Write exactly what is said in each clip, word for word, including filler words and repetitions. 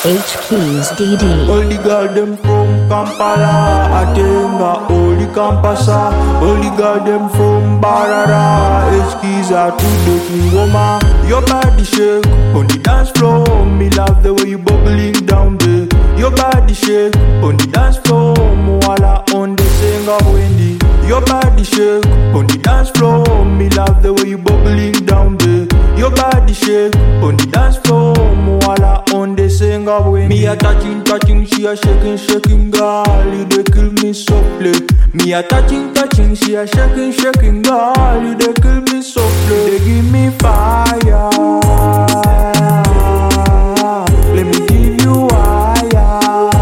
H Keys D D. All the girl them from Kampala, Atenga, all the Kampasa. All the girl them from Barara, H Keys are to the Kingoma. Your body shake on the dance floor, me love the way you bubbling down there. Your body shake on the dance floor, Moala on the singer Wendy. Your body shake on the dance floor, me love the way you bubbling down there. Your body shake on the dance floor, Moala on the singer Wendy. Me a touching, touching, she a shaking, shaking, girl, you dey kill me softly. Me a touching, touching, she a shaking, shaking, girl, you dey kill me softly. They give me fire, let me give you higher.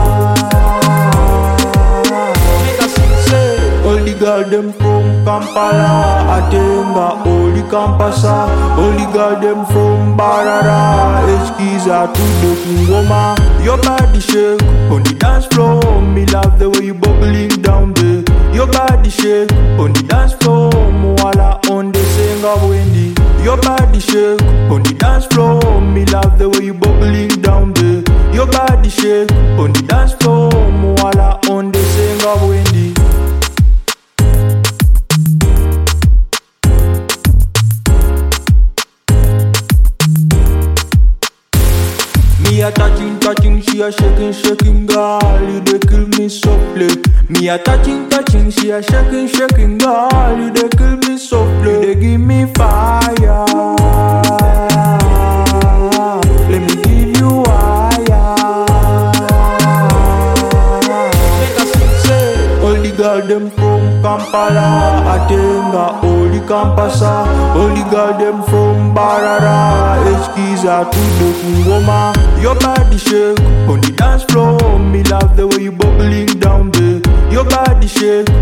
Make a sing say, all the girl them from Kampala, Atenga, all the Kampasa. All the girl them from Barara, H Keys are to the Kingoma. Your body shake on the dance floor, me love the way you bubbling down there. Your body shake on the dance floor, Moala on the singer Wendy. Your body shake on the dance floor, me love the way you bubbling down there. Your body shake on the dance floor, Moala on the singer Wendy. Me a touching, touching, she a shaking, shaking, girl, you dey kill me softly. Me a touching, touching, she a shaking, shaking, girl, you dey kill me softly. You dey give me fire, let me give you higher. Make a sing say, all the girl them from Kampala, Atenga, all the Kampasa. All the girl them from Barara, H Keys are to the Kingoma. Your body shake on the dance floor, me love the way you bubbling down there. Your body shake